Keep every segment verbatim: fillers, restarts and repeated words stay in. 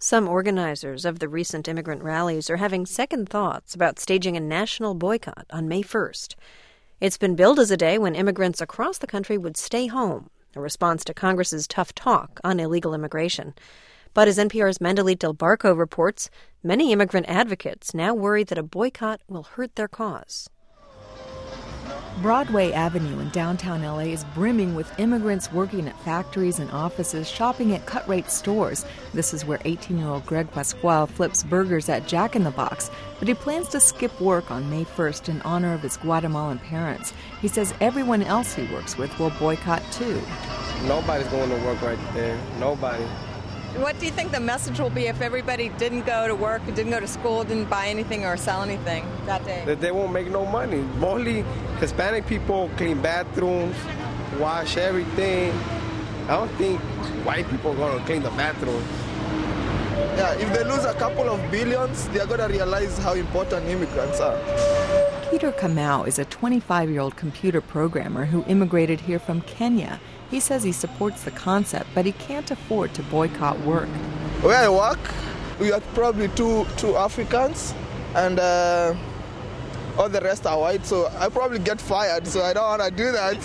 Some organizers of the recent immigrant rallies are having second thoughts about staging a national boycott on May first. It's been billed as a day when immigrants across the country would stay home, a response to Congress's tough talk on illegal immigration. But as N P R's Mandalit Del Barco reports, many immigrant advocates now worry that a boycott will hurt their cause. Broadway Avenue in downtown L A is brimming with immigrants working at factories and offices, shopping at cut-rate stores. This is where eighteen-year-old Greg Pascual flips burgers at Jack in the Box, but he plans to skip work on May first in honor of his Guatemalan parents. He says everyone else he works with will boycott too. Nobody's going to work right there. Nobody. What do you think the message will be if everybody didn't go to work, didn't go to school, didn't buy anything or sell anything that day? That they won't make no money. Mostly Hispanic people clean bathrooms, wash everything. I don't think white people are going to clean the bathrooms. Yeah, if they lose a couple of billions, they're going to realize how important immigrants are. Peter Kamau is a twenty-five-year-old computer programmer who immigrated here from Kenya. He says he supports the concept, but he can't afford to boycott work. Where I work, we are probably two two Africans, and uh, all the rest are white, so I probably get fired, so I don't want to do that.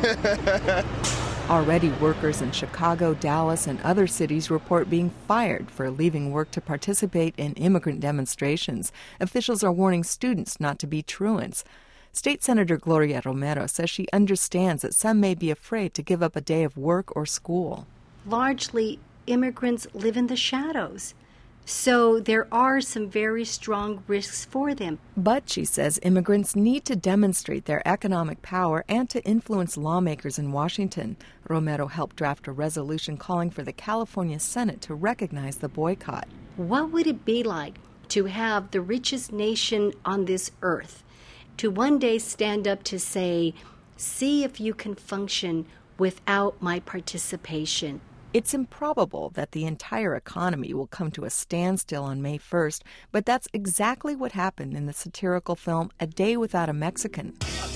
So. Already, workers in Chicago, Dallas, and other cities report being fired for leaving work to participate in immigrant demonstrations. Officials are warning students not to be truants. State Senator Gloria Romero says she understands that some may be afraid to give up a day of work or school. Largely, immigrants live in the shadows, so there are some very strong risks for them. But, she says, immigrants need to demonstrate their economic power and to influence lawmakers in Washington. Romero helped draft a resolution calling for the California Senate to recognize the boycott. What would it be like to have the richest nation on this earth to one day stand up to say, see if you can function without my participation? It's improbable that the entire economy will come to a standstill on May first, but that's exactly what happened in the satirical film A Day Without a Mexican.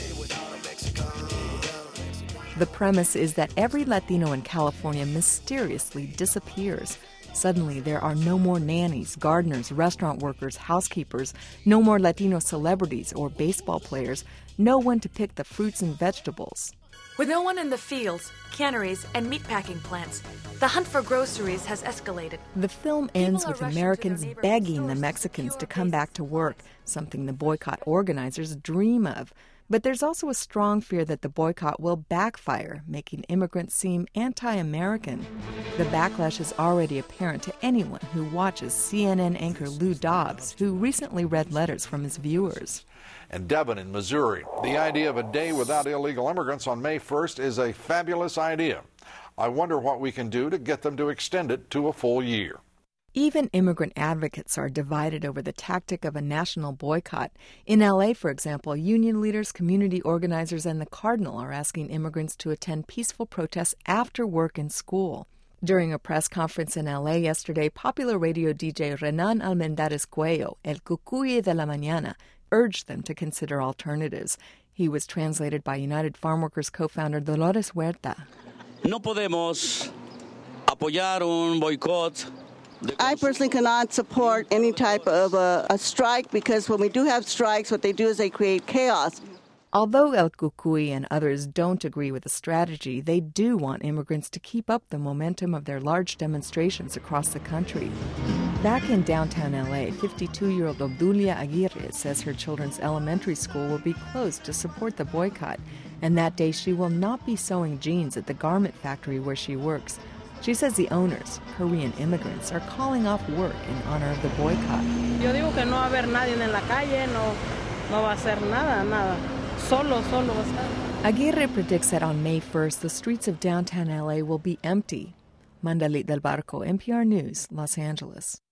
The premise is that every Latino in California mysteriously disappears. Suddenly, there are no more nannies, gardeners, restaurant workers, housekeepers, no more Latino celebrities or baseball players, no one to pick the fruits and vegetables. With no one in the fields, canneries, and meatpacking plants, the hunt for groceries has escalated. The film ends with Americans begging the Mexicans to come back to work, something the boycott organizers dream of. But there's also a strong fear that the boycott will backfire, making immigrants seem anti-American. The backlash is already apparent to anyone who watches C N N anchor Lou Dobbs, who recently read letters from his viewers. And Devin in Missouri, the idea of a day without illegal immigrants on May first is a fabulous idea. I wonder what we can do to get them to extend it to a full year. Even immigrant advocates are divided over the tactic of a national boycott. In L A, for example, union leaders, community organizers, and the Cardinal are asking immigrants to attend peaceful protests after work and school. During a press conference in L A yesterday, popular radio D J Renan Almendares Cuello, El Cucuy de la Mañana, urged them to consider alternatives. He was translated by United Farm Workers co-founder Dolores Huerta. No podemos apoyar un boicot. I personally cannot support any type of a, a strike, because when we do have strikes, what they do is they create chaos. Although El Cucuy and others don't agree with the strategy, they do want immigrants to keep up the momentum of their large demonstrations across the country. Back in downtown L A, fifty-two-year-old Obdulia Aguirre says her children's elementary school will be closed to support the boycott, and that day she will not be sewing jeans at the garment factory where she works. She says the owners, Korean immigrants, are calling off work in honor of the boycott. Yo digo que no va a haber nadie en la calle, no, no va a ser nada, nada. Solo, solo va a estar. Aguirre predicts that on May first, the streets of downtown L A will be empty. Mandalit Del Barco, N P R News, Los Angeles.